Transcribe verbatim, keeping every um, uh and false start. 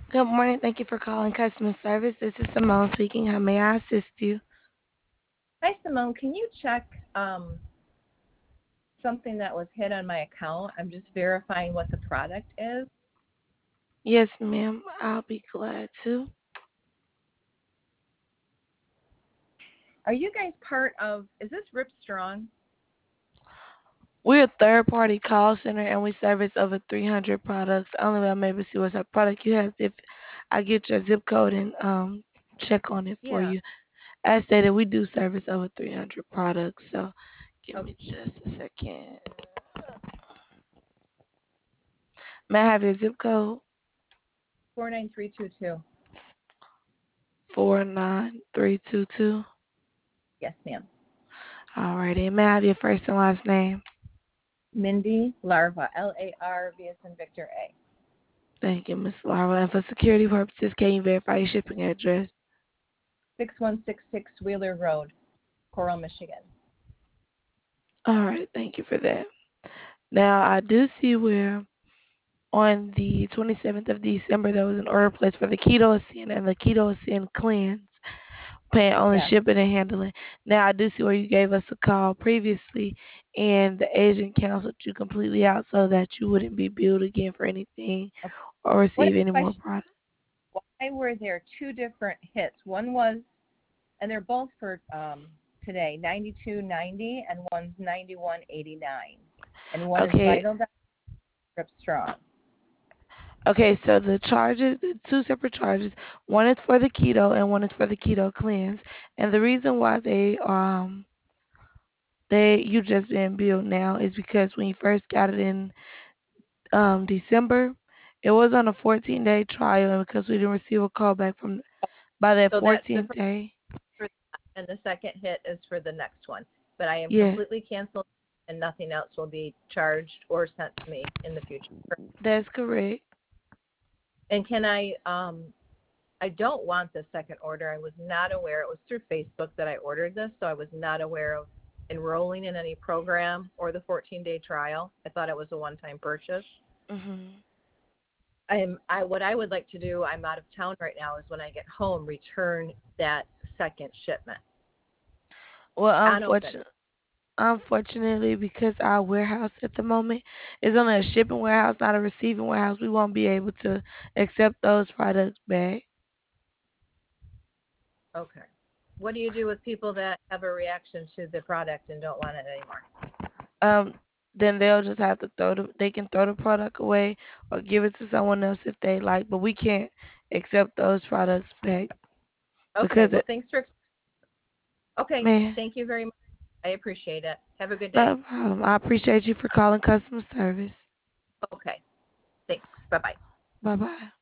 Good morning. Thank you for calling customer service. This is Simone speaking. How may I assist you? Hi, Simone. Can you check um, something that was hit on my account? I'm just verifying what the product is. Yes, ma'am. I'll be glad to. Are you guys part of, is this Rip Strong? We're a third party call center and we service over three hundred products. Only way I'm able to see what type of product you have if I get your zip code and um check on it for Yeah. you. As stated, we do service over three hundred products. So give Okay. me just a second. May I have your zip code? four nine three two two. four nine three two two. Yes, ma'am. Alrighty. May I have your first and last name? Mindy Larva, L A R V as in Victor A. Thank you, Miss Larva. And for security purposes, can you verify your shipping address? six one six six Wheeler Road, Coral, Michigan. All right, thank you for that. Now, I do see where on the twenty-seventh of December there was an order placed for the Keto Ascend and the Keto Ascend Cleanse, paying only Yes. shipping and handling. Now, I do see where you gave us a call previously, and the agent canceled you completely out so that you wouldn't be billed again for anything Okay. or What receive any more question? product. Why were there two different hits? One was, and they're both for um, today, ninety-two ninety, and one's ninety-one eighty-nine, and one is Okay, Vital Rip Strong. Okay, so the charges, the two separate charges, one is for the keto and one is for the keto cleanse. And the reason why they um they you just been billed now is because when you first got it in um December, it was on a fourteen day trial, and because we didn't receive a call back from by that So that the fourteenth first day, for that, and the second hit is for the next one. But I am yeah, completely canceled, and nothing else will be charged or sent to me in the future. that's correct. And can I? Um, I don't want the second order. I was not aware. It was through Facebook that I ordered this, so I was not aware of enrolling in any program or the fourteen day trial. I thought it was a one time purchase. hmm I am I what I would like to do, I'm out of town right now, is when I get home, return that second shipment Well, unopened. unfortunately. Unfortunately, because our warehouse at the moment is only a shipping warehouse, not a receiving warehouse, we won't be able to accept those products back. Okay. What do you do with people that have a reaction to the product and don't want it anymore? Um, then they'll just have to throw the they can throw the product away or give it to someone else if they like, but we can't accept those products back Okay, because well it, thanks for okay, man, thank you very much. I appreciate it. Have a good day. no problem. I appreciate you for calling customer service. Okay. Thanks. Bye-bye. Bye bye.